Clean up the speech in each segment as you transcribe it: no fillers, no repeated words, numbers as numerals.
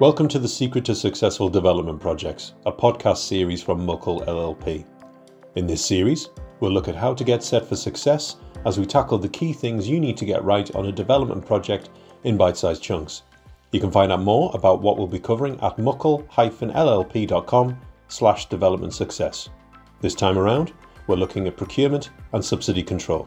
Welcome to The Secret to Successful Development Projects, a podcast series from Muckle LLP. In this series, we'll look at how to get set for success as we tackle the key things you need to get right on a development project in bite-sized chunks. You can find out more about what we'll be covering at muckle-llp.com/development success. This time around, we're looking at procurement and subsidy control.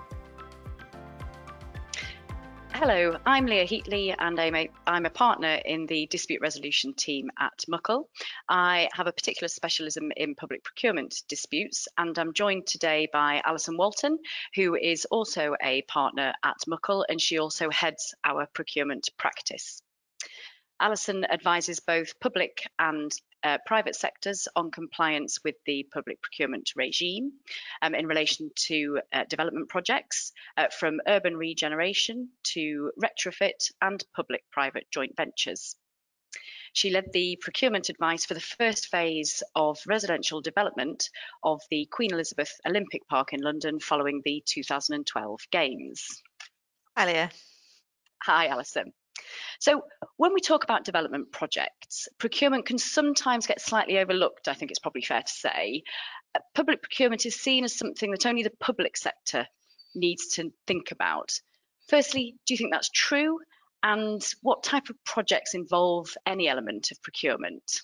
Hello, I'm Leah Heatley and I'm a partner in the dispute resolution team at Muckle. I have a particular specialism in public procurement disputes, and I'm joined today by Alison Walton, who is also a partner at Muckle, and she also heads our procurement practice. Alison advises both public and private sectors on compliance with the public procurement regime in relation to development projects, from urban regeneration to retrofit and public-private joint ventures. She led the procurement advice for the first phase of residential development of the Queen Elizabeth Olympic Park in London following the 2012 Games. Hi, Leah. Hi, Alison. So when we talk about development projects, procurement can sometimes get slightly overlooked, I think it's probably fair to say. Public procurement is seen as something that only the public sector needs to think about. Firstly, do you think that's true? And what type of projects involve any element of procurement?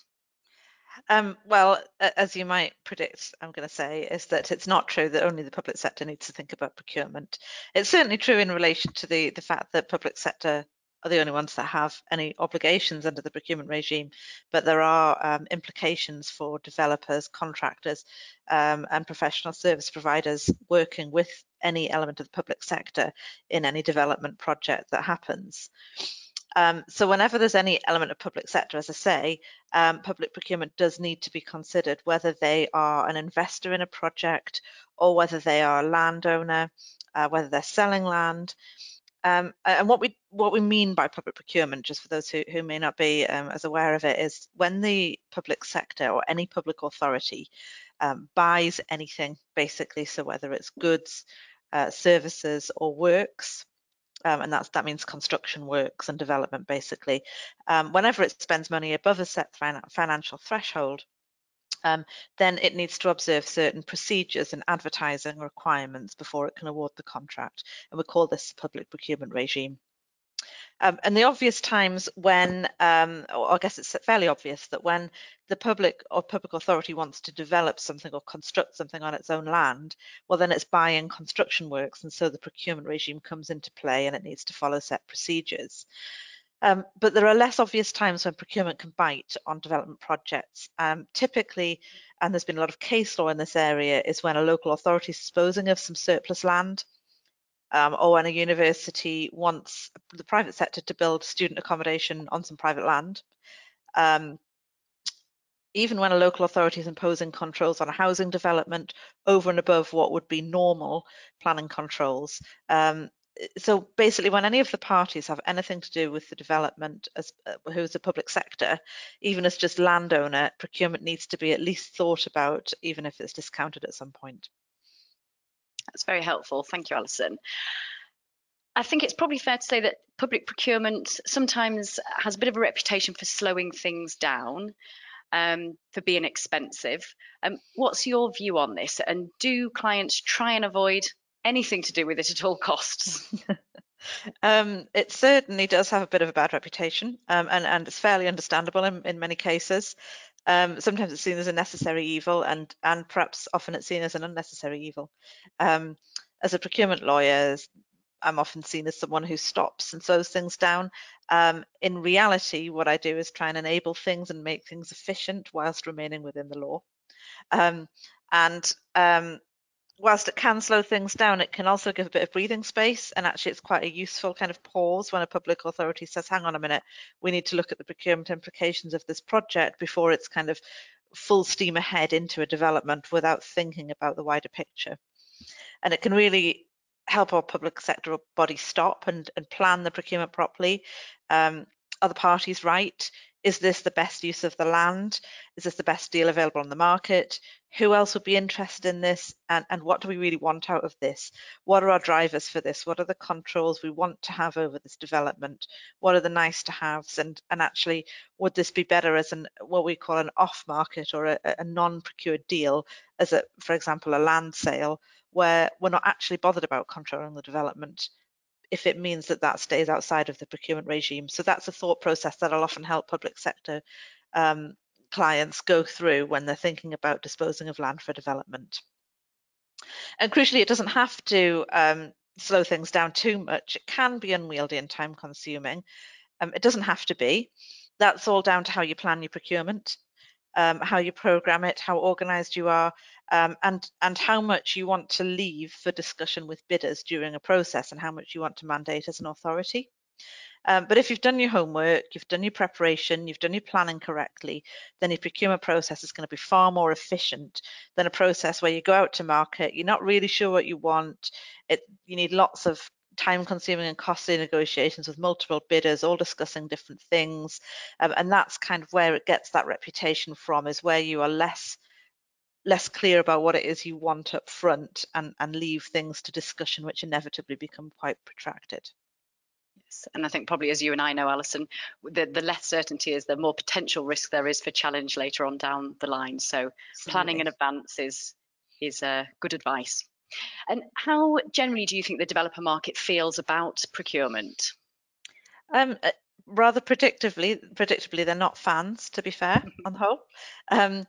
Well, as you might predict, I'm going to say, is that it's not true that only the public sector needs to think about procurement. It's certainly true in relation to the fact that public sector are the only ones that have any obligations under the procurement regime, but there are implications for developers, contractors, and professional service providers working with any element of the public sector in any development project that happens. So whenever there's any element of public sector, as I say, public procurement does need to be considered, whether they are an investor in a project or whether they are a landowner, whether they're selling land. And what we mean by public procurement, just for those who may not be as aware of it, is when the public sector or any public authority buys anything, basically, so whether it's goods, services or works, and that means construction works and development, basically, whenever it spends money above a set financial threshold, then it needs to observe certain procedures and advertising requirements before it can award the contract. And we call this the public procurement regime. And the obvious times when, or I guess it's fairly obvious that when the public or public authority wants to develop something or construct something on its own land, well, then it's buying construction works. And so the procurement regime comes into play and it needs to follow set procedures. But there are less obvious times when procurement can bite on development projects. Typically, and there's been a lot of case law in this area, is when a local authority is disposing of some surplus land, or when a university wants the private sector to build student accommodation on some private land. Even when a local authority is imposing controls on a housing development over and above what would be normal planning controls. So basically, when any of the parties have anything to do with the development, as who's a public sector, even as just landowner, procurement needs to be at least thought about, even if it's discounted at some point. That's very helpful. Thank you, Alison. I think it's probably fair to say that public procurement sometimes has a bit of a reputation for slowing things down, for being expensive. What's your view on this? And do clients try and avoid anything to do with it at all costs? It certainly does have a bit of a bad reputation, and it's fairly understandable in many cases. Sometimes it's seen as a necessary evil, and perhaps often it's seen as an unnecessary evil. As a procurement lawyer, I'm often seen as someone who stops and slows things down. In reality, what I do is try and enable things and make things efficient whilst remaining within the law. Whilst it can slow things down, it can also give a bit of breathing space, and actually it's quite a useful kind of pause when a public authority says, hang on a minute, we need to look at the procurement implications of this project before it's kind of full steam ahead into a development without thinking about the wider picture. And it can really help our public sector body stop and plan the procurement properly. Are the parties right? is this the best use of the land? Is this the best deal available on the market? Who else would be interested in this? And what do we really want out of this? What are our drivers for this? What are the controls we want to have over this development? What are the nice to haves? And actually, would this be better as what we call an off market or a non-procured deal, as for example, a land sale, where we're not actually bothered about controlling the development if it means that that stays outside of the procurement regime. So that's a thought process that will often help public sector clients go through when they're thinking about disposing of land for development. And crucially, it doesn't have to slow things down too much. It can be unwieldy and time consuming. It doesn't have to be. That's all down to how you plan your procurement, how you program it, how organized you are, and how much you want to leave for discussion with bidders during a process and how much you want to mandate as an authority. But if you've done your homework, you've done your preparation, you've done your planning correctly, then your procurement process is going to be far more efficient than a process where you go out to market, you're not really sure what you want, you need lots of time-consuming and costly negotiations with multiple bidders, all discussing different things, and that's kind of where it gets that reputation from, is where you are less clear about what it is you want up front and leave things to discussion, which inevitably become quite protracted. And I think probably, as you and I know, Alison, the less certainty is, the more potential risk there is for challenge later on down the line. So absolutely, planning in advance is good advice. And how generally do you think the developer market feels about procurement? Rather predictably, they're not fans, to be fair, on the whole.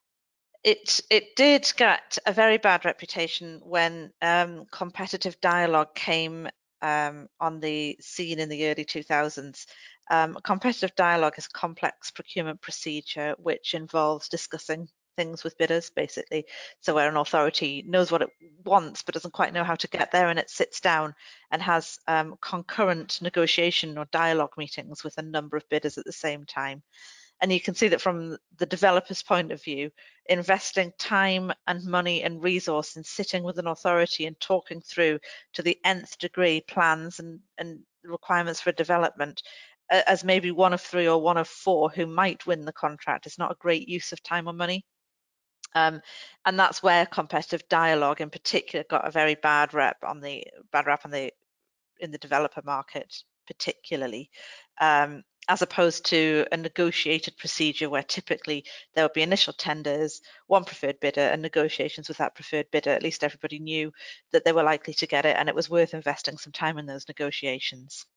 It did get a very bad reputation when competitive dialogue came on the scene in the early 2000s. Competitive dialogue is a complex procurement procedure which involves discussing things with bidders, basically. So where an authority knows what it wants but doesn't quite know how to get there, and it sits down and has concurrent negotiation or dialogue meetings with a number of bidders at the same time. And you can see that from the developer's point of view, investing time and money and resource in sitting with an authority and talking through to the nth degree plans and requirements for development as maybe one of three or one of four who might win the contract is not a great use of time or money. And that's where competitive dialogue in particular got a very bad rap in the developer market, particularly. As opposed to a negotiated procedure where typically there would be initial tenders, one preferred bidder, and negotiations with that preferred bidder. At least everybody knew that they were likely to get it, and it was worth investing some time in those negotiations.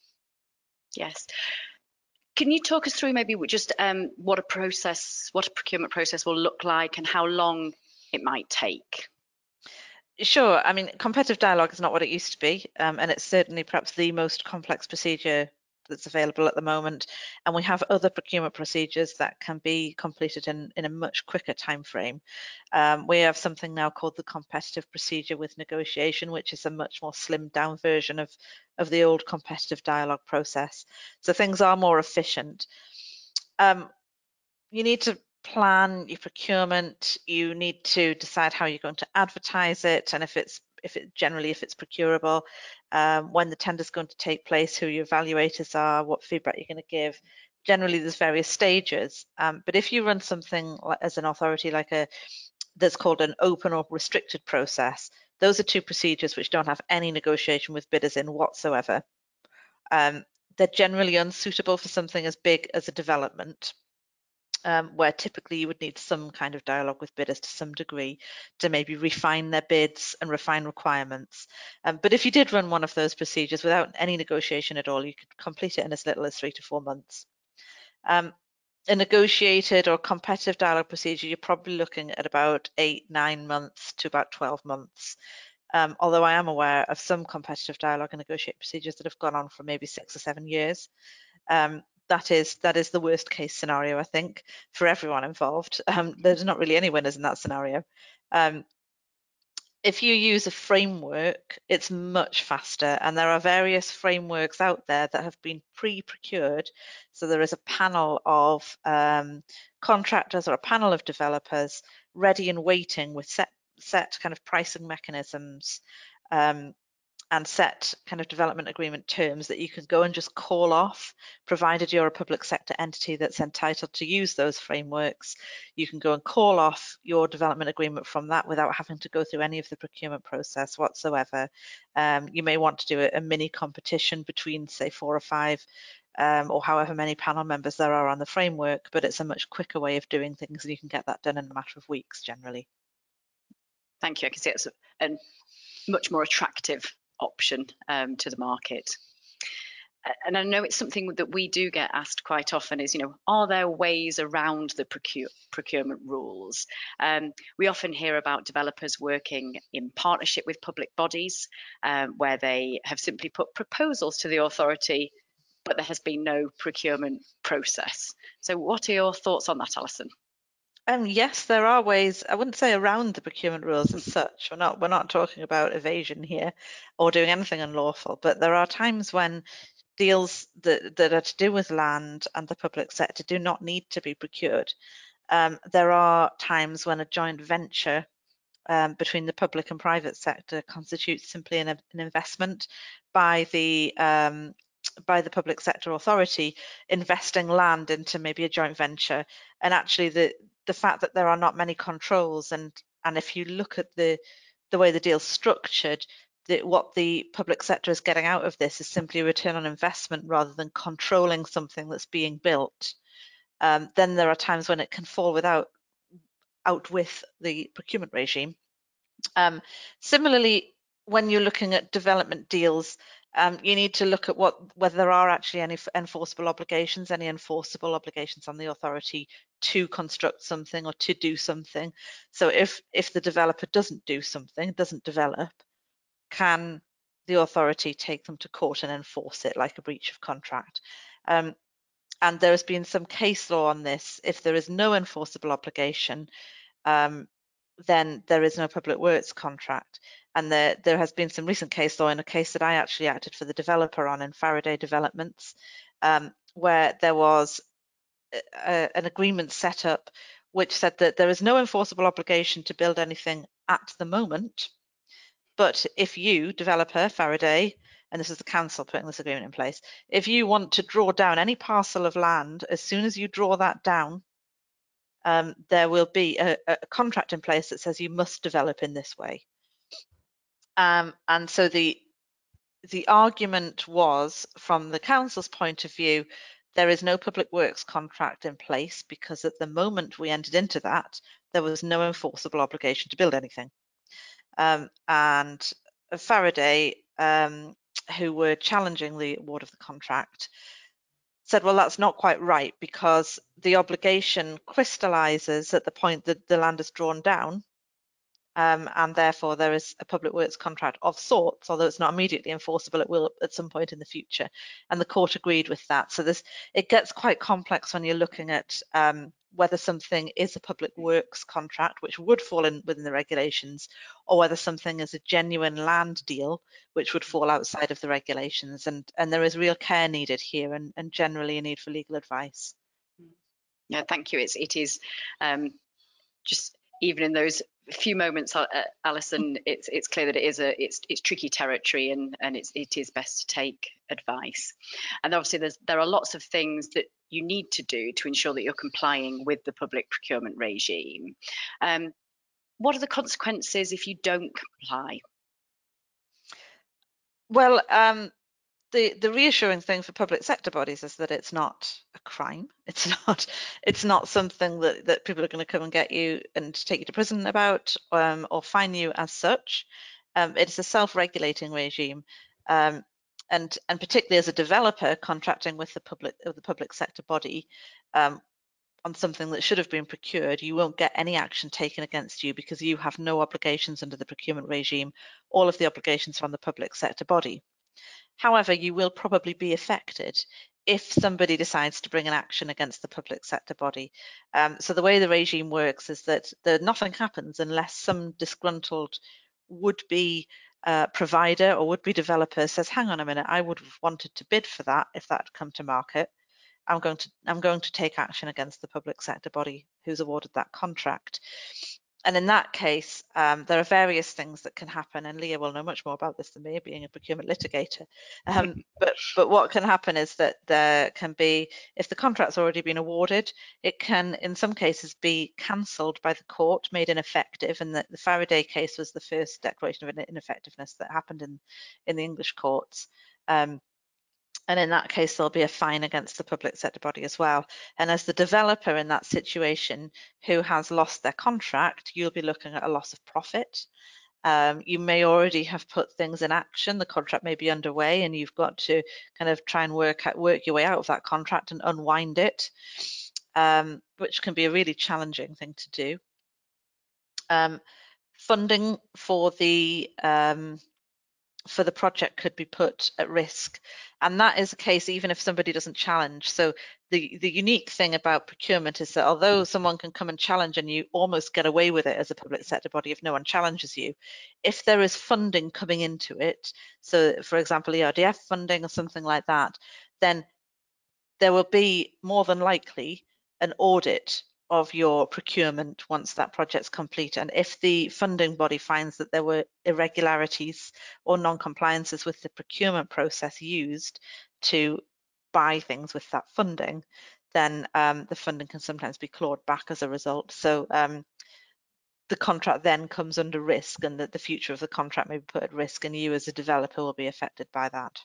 Yes. Can you talk us through maybe just what a procurement process will look like and how long it might take? Sure. I mean, competitive dialogue is not what it used to be, and it's certainly perhaps the most complex procedure that's available at the moment. And we have other procurement procedures that can be completed in a much quicker time frame. We have something now called the competitive procedure with negotiation, which is a much more slimmed down version of the old competitive dialogue process. So things are more efficient. You need to plan your procurement, you need to decide how you're going to advertise it, and if it's procurable, when the tender is going to take place, who your evaluators are, what feedback you're going to give. Generally, there's various stages, but if you run something as an authority that's called an open or restricted process, those are two procedures which don't have any negotiation with bidders in whatsoever. They're generally unsuitable for something as big as a development. Where typically you would need some kind of dialogue with bidders to some degree to maybe refine their bids and refine requirements. But if you did run one of those procedures without any negotiation at all, you could complete it in as little as 3 to 4 months. A negotiated or competitive dialogue procedure, you're probably looking at about 8-9 months to about 12 months. Although I am aware of some competitive dialogue and negotiated procedures that have gone on for maybe 6 or 7 years. That is the worst case scenario, I think, for everyone involved. There's not really any winners in that scenario. If you use a framework, it's much faster, and there are various frameworks out there that have been pre-procured. So there is a panel of contractors or a panel of developers ready and waiting with set kind of pricing mechanisms set kind of development agreement terms that you can go and just call off, provided you're a public sector entity that's entitled to use those frameworks. You can go and call off your development agreement from that without having to go through any of the procurement process whatsoever. You may want to do a mini competition between, say, 4 or 5 or however many panel members there are on the framework, but it's a much quicker way of doing things, and you can get that done in a matter of weeks generally. Thank you. I can see it's a much more attractive option to the market. And I know it's something that we do get asked quite often is, are there ways around the procurement rules? We often hear about developers working in partnership with public bodies where they have simply put proposals to the authority, but there has been no procurement process. So what are your thoughts on that, Alison? Yes, there are ways. I wouldn't say around the procurement rules as such. We're not talking about evasion here or doing anything unlawful, but there are times when deals that are to do with land and the public sector do not need to be procured. There are times when a joint venture between the public and private sector constitutes simply an investment by the public sector authority investing land into maybe a joint venture. And actually the fact that there are not many controls, and if you look at the way the deal's structured, what the public sector is getting out of this is simply a return on investment rather than controlling something that's being built. Then there are times when it can fall out with the procurement regime. Similarly, when you're looking at development deals, you need to look at whether there are actually any enforceable obligations on the authority to construct something or to do something. So if the developer doesn't do something, doesn't develop, can the authority take them to court and enforce it like a breach of contract? And there has been some case law on this. If there is no enforceable obligation, then there is no public works contract. And there has been some recent case law in a case that I actually acted for the developer on in Faraday Developments, where there was an agreement set up which said that there is no enforceable obligation to build anything at the moment. But if you, developer, Faraday, and this is the council putting this agreement in place, if you want to draw down any parcel of land, as soon as you draw that down, there will be a contract in place that says you must develop in this way. And so the argument was, from the council's point of view, there is no public works contract in place because at the moment we entered into that, there was no enforceable obligation to build anything. And Faraday, who were challenging the award of the contract, said, well, that's not quite right because the obligation crystallizes at the point that the land is drawn down, and therefore there is a public works contract of sorts, although it's not immediately enforceable, it will at some point in the future. And the court agreed with that. So it gets quite complex when you're looking at whether something is a public works contract, which would fall within the regulations, or whether something is a genuine land deal, which would fall outside of the regulations. And there is real care needed here, and generally a need for legal advice. Yeah, thank you. It is just even in those few moments, Alison, it's clear that it's tricky territory, and it is best to take advice. And obviously there are lots of things that you need to do to ensure that you're complying with the public procurement regime. What are the consequences if you don't comply? Well, the reassuring thing for public sector bodies is that it's not a crime. It's not something that people are going to come and get you and take you to prison about, or fine you as such. It's a self-regulating regime, and particularly as a developer contracting with the public sector body on something that should have been procured, you won't get any action taken against you because you have no obligations under the procurement regime. All of the obligations are on the public sector body. However, you will probably be affected if somebody decides to bring an action against the public sector body. So the way the regime works is that nothing happens unless some disgruntled would-be provider or would-be developer says, hang on a minute, I would have wanted to bid for that if that had come to market. I'm going to take action against the public sector body who's awarded that contract. And in that case, there are various things that can happen, and Leah will know much more about this than me, being a procurement litigator. But what can happen is that there can be, if the contract's already been awarded, it can, in some cases, be cancelled by the court, made ineffective. And the Faraday case was the first declaration of ineffectiveness that happened in the English courts. And in that case, there'll be a fine against the public sector body as well. And as the developer in that situation who has lost their contract, you'll be looking at a loss of profit. You may already have put things in action. The contract may be underway, and you've got to kind of try and work your way out of that contract and unwind it, which can be a really challenging thing to do. Funding for the project could be put at risk, and that is the case even if somebody doesn't challenge. So the unique thing about procurement is that although someone can come and challenge and you almost get away with it as a public sector body if no one challenges you, if there is funding coming into it, so for example ERDF funding or something like that, then there will be more than likely an audit of your procurement once that project's complete. And if the funding body finds that there were irregularities or non-compliances with the procurement process used to buy things with that funding, then the funding can sometimes be clawed back as a result. So the contract then comes under risk, and that the future of the contract may be put at risk, and you as a developer will be affected by that.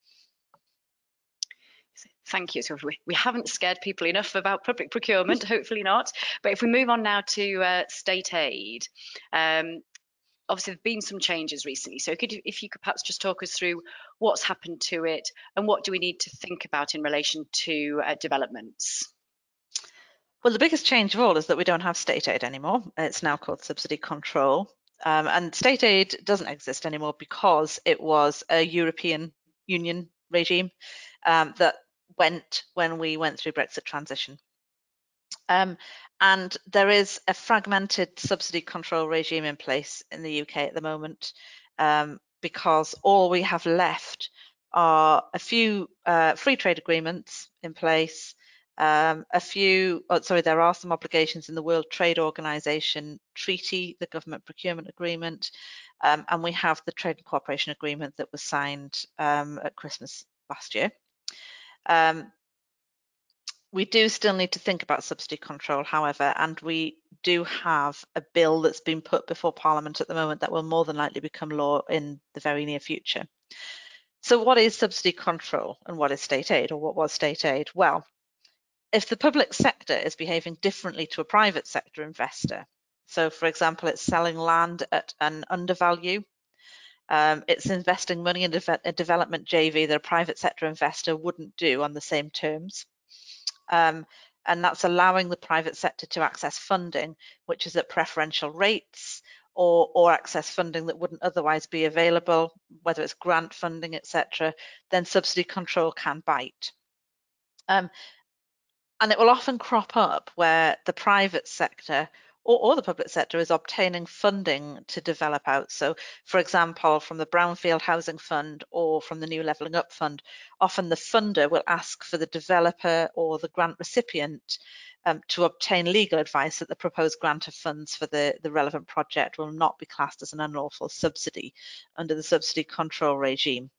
Thank you. So we haven't scared people enough about public procurement, hopefully not. But if we move on now to state aid, obviously there've been some changes recently. So if you could perhaps just talk us through what's happened to it and what do we need to think about in relation to developments? Well, the biggest change of all is that we don't have state aid anymore. It's now called subsidy control. And state aid doesn't exist anymore because it was a European Union regime that went when we went through Brexit transition. And there is a fragmented subsidy control regime in place in the UK at the moment, because all we have left are a few free trade agreements in place, there are some obligations in the World Trade Organization Treaty, the Government Procurement Agreement, and we have the Trade and Cooperation Agreement that was signed at Christmas last year. We do still need to think about subsidy control, however, and we do have a bill that's been put before Parliament at the moment that will more than likely become law in the very near future. So what is subsidy control and what is state aid, or what was state aid? Well, if the public sector is behaving differently to a private sector investor, so for example, it's selling land at an undervalue, it's investing money in a development JV that a private sector investor wouldn't do on the same terms. And that's allowing the private sector to access funding, which is at preferential rates, or access funding that wouldn't otherwise be available, whether it's grant funding, etc., then subsidy control can bite. And it will often crop up where the private sector or the public sector is obtaining funding to develop out. So, for example, from the Brownfield Housing Fund or from the New Levelling Up Fund, often the funder will ask for the developer or the grant recipient to obtain legal advice that the proposed grant of funds for the relevant project will not be classed as an unlawful subsidy under the subsidy control regime.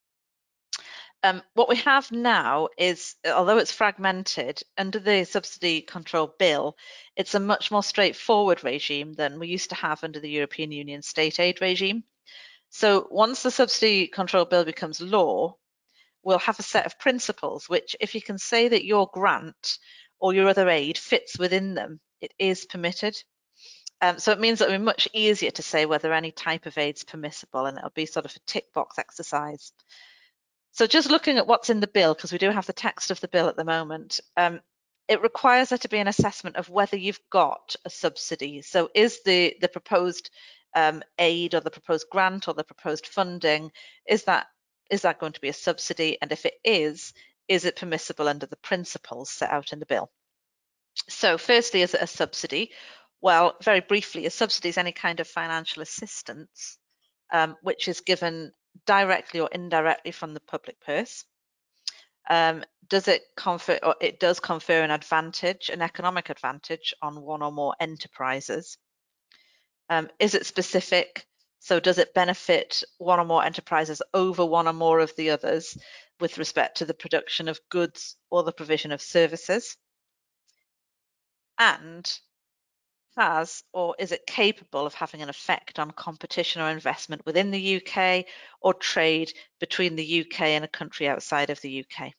What we have now is, although it's fragmented, under the subsidy control bill, it's a much more straightforward regime than we used to have under the European Union state aid regime. So once the subsidy control bill becomes law, we'll have a set of principles which, if you can say that your grant or your other aid fits within them, it is permitted. So it means that it'll be much easier to say whether any type of aid is permissible, and it'll be sort of a tick box exercise. So just looking at what's in the bill, because we do have the text of the bill at the moment, it requires there to be an assessment of whether you've got a subsidy. So is the proposed aid or the proposed grant or the proposed funding, is that going to be a subsidy? And if it is it permissible under the principles set out in the bill? So firstly, is it a subsidy? Well, very briefly, a subsidy is any kind of financial assistance which is given directly or indirectly from the public purse. Does it confer, or it does confer an advantage, an economic advantage on one or more enterprises. Is it specific? So does it benefit one or more enterprises over one or more of the others with respect to the production of goods or the provision of services? And has, or is it capable of having an effect on competition or investment within the UK or trade between the UK and a country outside of the UK?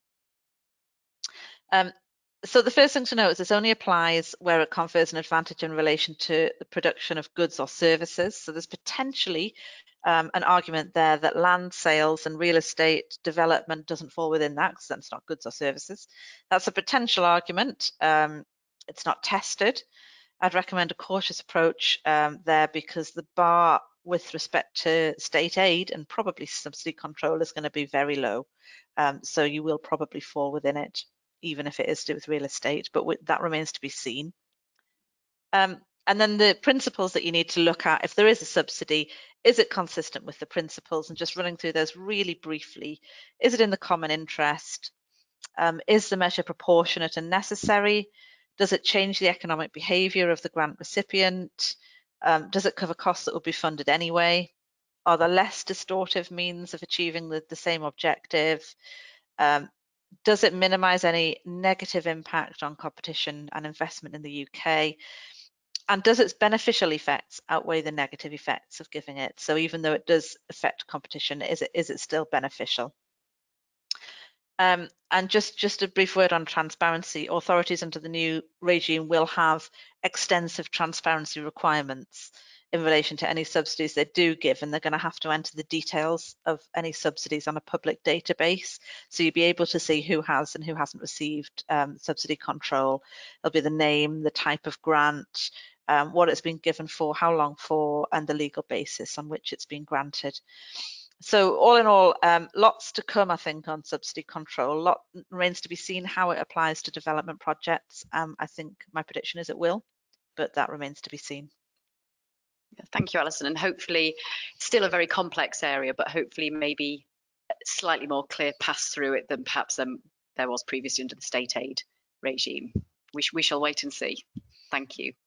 So the first thing to note is this only applies where it confers an advantage in relation to the production of goods or services. So there's potentially an argument there that land sales and real estate development doesn't fall within that because that's not goods or services. That's a potential argument. It's not tested. I'd recommend a cautious approach there because the bar with respect to state aid and probably subsidy control is going to be very low. So you will probably fall within it, even if it is to do with real estate, but that remains to be seen. And then the principles that you need to look at, if there is a subsidy, is it consistent with the principles? And just running through those really briefly, is it in the common interest? Is the measure proportionate and necessary? Does it change the economic behaviour of the grant recipient? Does it cover costs that would be funded anyway? Are there less distortive means of achieving the same objective? Does it minimise any negative impact on competition and investment in the UK? And does its beneficial effects outweigh the negative effects of giving it? So even though it does affect competition, is it still beneficial? And just a brief word on transparency. Authorities under the new regime will have extensive transparency requirements in relation to any subsidies they do give, and they're going to have to enter the details of any subsidies on a public database. So you'll be able to see who has and who hasn't received subsidy control. There'll be the name, the type of grant, what it's been given for, how long for, and the legal basis on which it's been granted. So all in all, lots to come, I think, on subsidy control. A lot remains to be seen how it applies to development projects. I think my prediction is it will, but that remains to be seen. Thank you, Alison. And hopefully still a very complex area, but hopefully maybe slightly more clear pass through it than perhaps there was previously under the state aid regime. We shall wait and see. Thank you.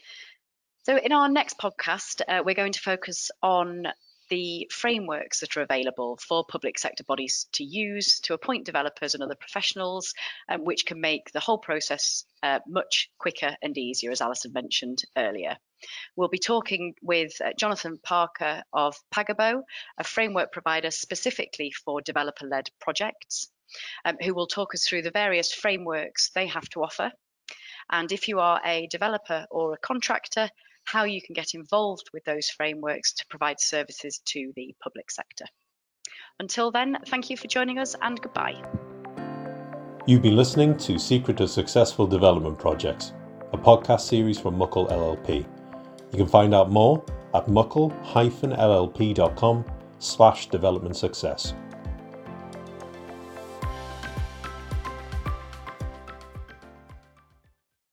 So in our next podcast, we're going to focus on the frameworks that are available for public sector bodies to use to appoint developers and other professionals, which can make the whole process much quicker and easier, as Alison mentioned earlier. We'll be talking with Jonathan Parker of Pagabo, a framework provider specifically for developer-led projects, who will talk us through the various frameworks they have to offer. And if you are a developer or a contractor, how you can get involved with those frameworks to provide services to the public sector. Until then, thank you for joining us and goodbye. You've been listening to Secret to Successful Development Projects, a podcast series from Muckle LLP. You can find out more at muckle-llp.com/development success.